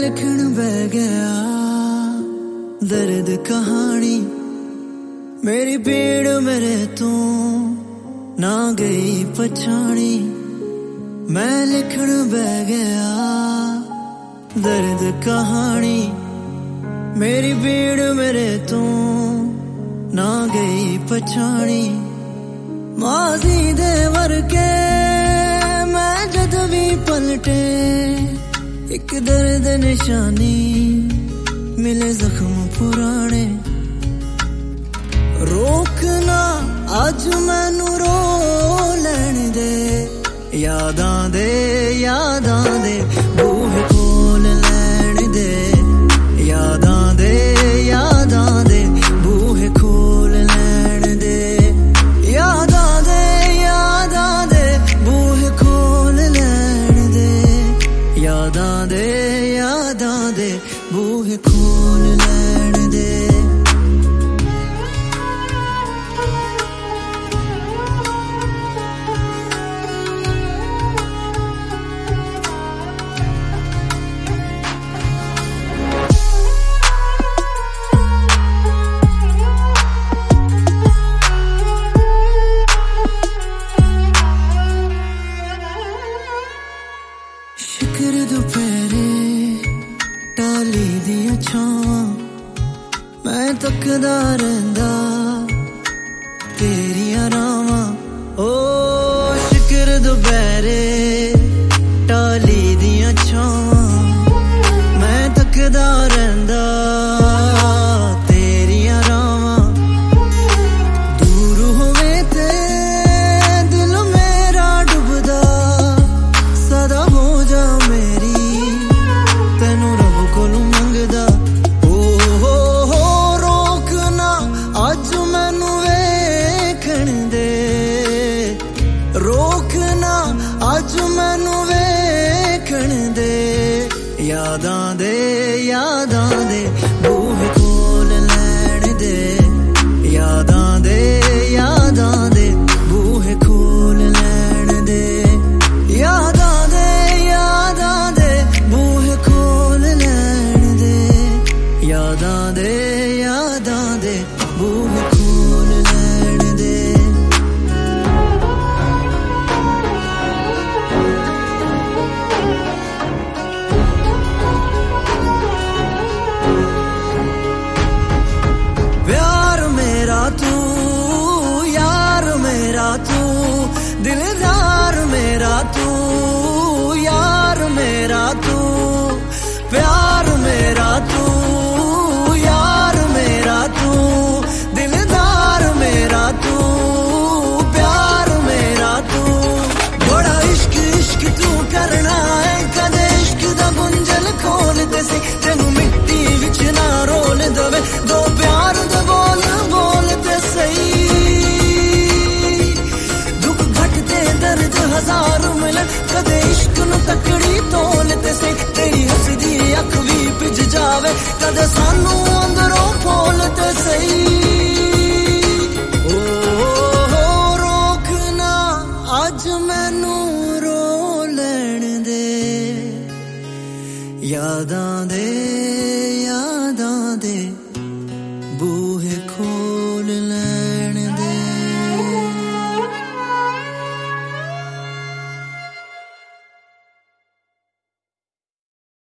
लिखण बह गया दर्द कहानी, मेरी पीड़ मेरे तू ना गई पछाणी। मैं लिखण बह गया दर्द कहानी, मेरी पीड़ मेरे तू ना गई पछाणी। माजी दे वर्के मैं जद भी पलटे, एक दर्द निशानी मिले जख्म पुराने। रोकना अज मैनू रो लैण दे, यादां दे बूहे खोल लैण दे, यादां दे बूहे खोल लैण दे, यादां दे बूहे खोल लैण दे, यादां दे बूहे खोल लैण दे। शिकर दुपहरे टाली दियां छावां, मैं तकदा रहिंदा तेरियां रावां। ओ शिकर दुपहरे टाली दियां छावां, मैं तकदा रहिंदा तेरियां रावां। दूर होवे ते दिल मेरा डुबदा, सदा हो जा मेरी तैनू रब कोलों मंगदा। हो रोकना अज मैनू वेखण दे, रोकना अज मैनू वेखण दे, यादां दे बूहे खोल लैण दे, यादां दे बूहे खोल लैण दे, यादां दे बूहे खोल लैण दे, यादां दे बूहे खोल लैण दे। प्यार मेरा तू, यार मेरा तू, दिलदार मेरा तू, यार मेरा तू, प्यार मेरा तू, यार मेरा तू, दिलदार मेरा तू, प्यार मेरा तू। बड़ा इश्क तू करना है, कदे इश्क दा गुंजल खोल दे सी, तेनू मिट्टी विच ना रोल दवे, दो प्यार दे बोल ते सही। दुख घटते दर्द हजार मिलन, कदे इश्क नू तकड़ी तोल ते सही, तेरी हसदी अख भी भिज जावे, कदे सानू अंदरों फोल ते सही। ओ रोकना अज मैनू रो लैण दे, यादां दे बूहे